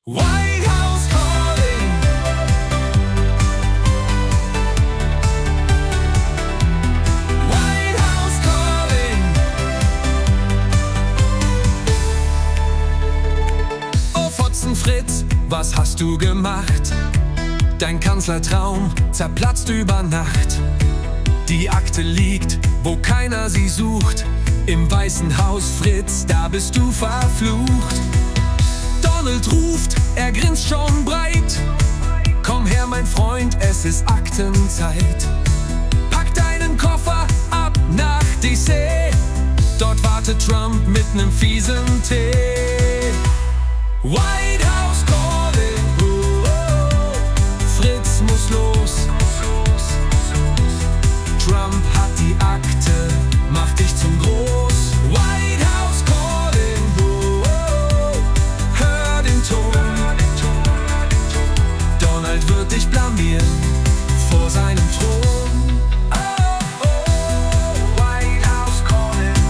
White House Calling. White House Calling. Oh Fotzen Fritz, was hast du gemacht? Dein Kanzlertraum zerplatzt über Nacht. Die Akte liegt, wo keiner sie sucht. Im Weißen Haus, Fritz, da bist du verflucht. Donald ruft, er grinst schon breit. Komm her, mein Freund, es ist Aktenzeit. Pack deinen Koffer ab nach DC. Dort wartet Trump mit nem fiesen Tee. White House Calling. Fritz muss los. Trump hat die Akte, mach dich zum Groß. White House Calling. Hör den Ton. Donald wird dich blamieren vor seinem Thron. White House Calling.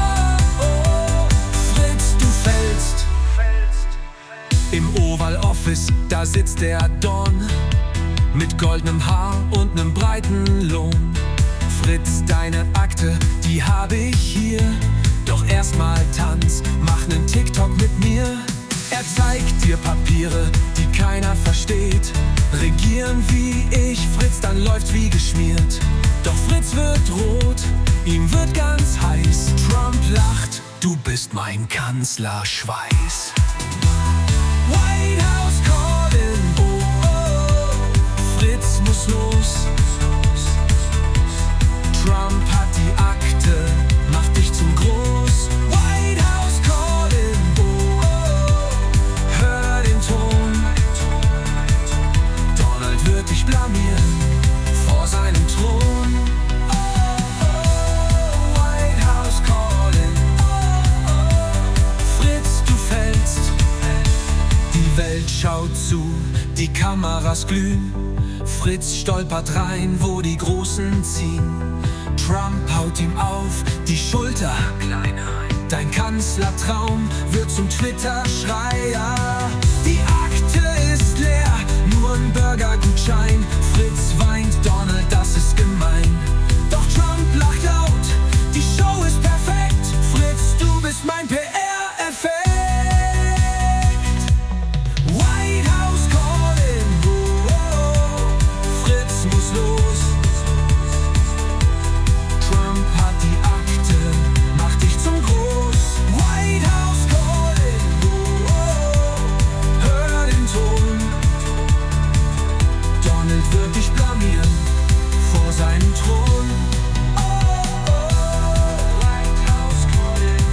Fritz, du fällst. Im Oval Office, da sitzt der Don mit goldenem Haar und nem breiten Lohn. Fritz, deine Akte, die habe ich hier. Doch erstmal tanz, mach nen TikTok mit mir. Er zeigt dir Papiere, die keiner versteht. Regieren wie ich, Fritz, dann läuft's wie geschmiert. Doch Fritz wird rot, ihm wird ganz heiß. Trump lacht, du bist mein Kanzlerschweiß. White House Calling. Fritz muss los. Trump hat die Akte, mach dich zum Groß. White House Calling. Hör den Ton. Donald wird dich blamieren vor seinem Thron. White House Calling. Fritz, du fällst. Die Welt schaut zu, die Kameras glühen. Fritz stolpert rein, wo die Großen ziehen. Trump haut ihm auf die Schulter. Dein Kanzlertraum wird zum Twitter-Schreier. Die Akte ist leer, nur ein Burgergutschein. Fritz weint, Donald, das ist gemein. Doch Trump lacht laut, die Show ist perfekt. Fritz, du bist mein PR-Effekt. White House Calling. Fritz muss los. Trump hat die Akte, mach dich zum Groß. White House Calling. Hör den Ton. Donald wird dich blamieren vor seinem Thron. White House Calling.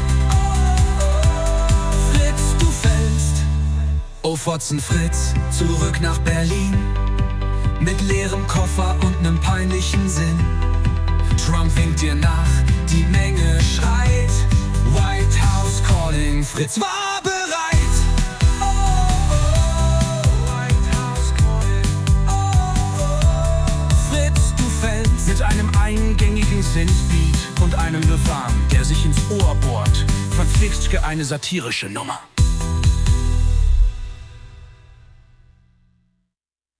Fritz, du fällst. Oh Fotzen Fritz, zurück nach Berlin. Mit leerem Koffer und nem peinlichen Sinn. Trump winkt dir nach, die Menge schreit. White House Calling, Fritz war bereit. White House Calling. Fritz, du fällst. Mit einem eingängigen Synthbeat und einem Refrain, der sich ins Ohr bohrt, verflixt eine satirische Nummer.